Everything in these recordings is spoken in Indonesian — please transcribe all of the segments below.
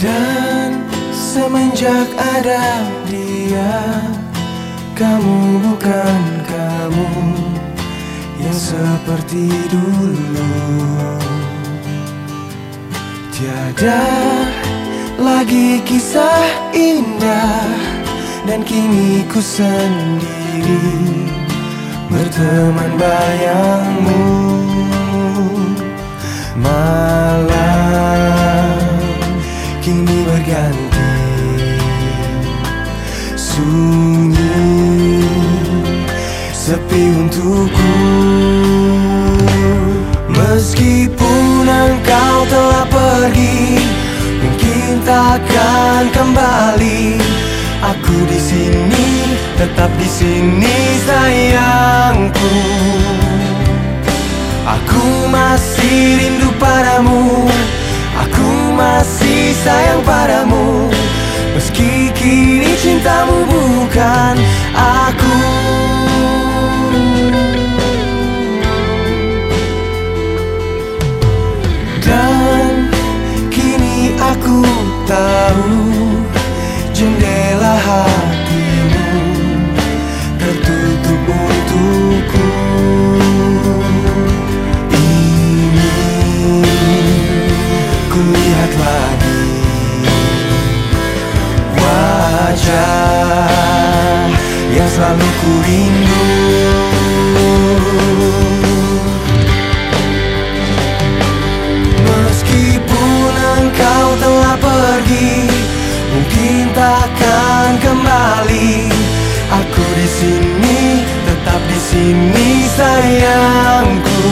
Dan semenjak ada dia, kamu bukan kamu yang seperti dulu. Tiada lagi kisah indah, dan kini ku sendiri berteman bayangmu. Malam kini berganti sunyi, sepi untukku. Meskipun engkau telah pergi, mungkin takkan kembali. Aku di sini, tetap di sini sayangku. Aku masih rindu padamu, aku masih sayang padamu. Meski kini cintamu bukan aku. Dan kini aku tahu jendela hatimu tertutup untukku. Ingin kulihat lagi wajah yang selalu ku rindu. Meskipun engkau telah pergi, mungkin takkan kembali. Aku di sini, tetap di sini sayangku.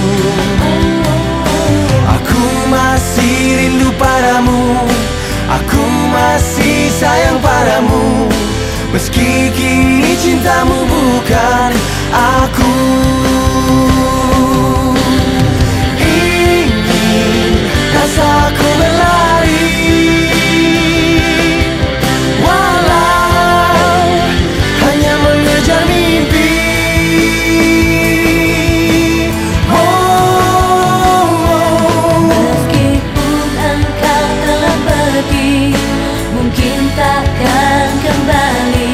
Aku masih rindu padamu, aku masih sayang padamu. Meski kini cintamu bukan aku. Ingin rasaku berlari, walau hanya mengejar mimpi. Meskipun engkau telah pergi, mungkin takkan kembali.